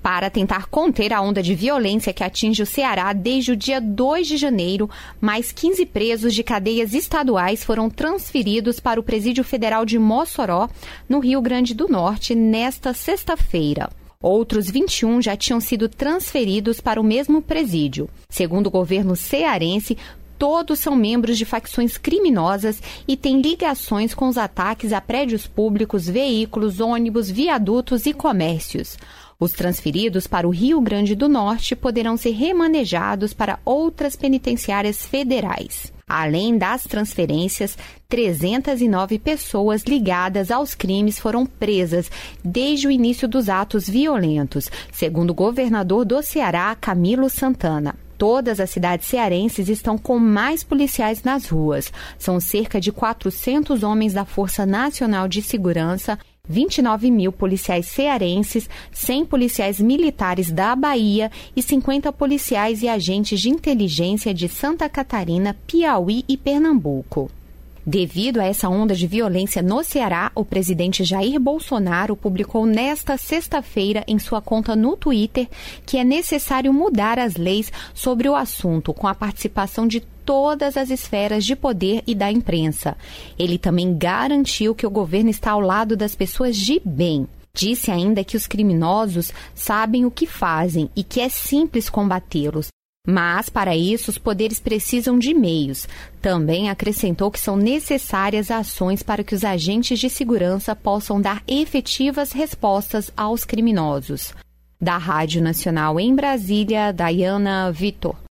Para tentar conter a onda de violência que atinge o Ceará desde o dia 2 de janeiro, mais 15 presos de cadeias estaduais foram transferidos para o Presídio Federal de Mossoró, no Rio Grande do Norte, nesta sexta-feira. Outros 21 já tinham sido transferidos para o mesmo presídio. Segundo o governo cearense, todos são membros de facções criminosas e têm ligações com os ataques a prédios públicos, veículos, ônibus, viadutos e comércios. Os transferidos para o Rio Grande do Norte poderão ser remanejados para outras penitenciárias federais. Além das transferências, 309 pessoas ligadas aos crimes foram presas desde o início dos atos violentos, segundo o governador do Ceará, Camilo Santana. Todas as cidades cearenses estão com mais policiais nas ruas. São cerca de 400 homens da Força Nacional de Segurança, 29 mil policiais cearenses, 100 policiais militares da Bahia e 50 policiais e agentes de inteligência de Santa Catarina, Piauí e Pernambuco. Devido a essa onda de violência no Ceará, o presidente Jair Bolsonaro publicou nesta sexta-feira em sua conta no Twitter que é necessário mudar as leis sobre o assunto, com a participação de todas as esferas de poder e da imprensa. Ele também garantiu que o governo está ao lado das pessoas de bem. Disse ainda que os criminosos sabem o que fazem e que é simples combatê-los. Mas, para isso, os poderes precisam de meios. Também acrescentou que são necessárias ações para que os agentes de segurança possam dar efetivas respostas aos criminosos. Da Rádio Nacional em Brasília, Dayana Vitor.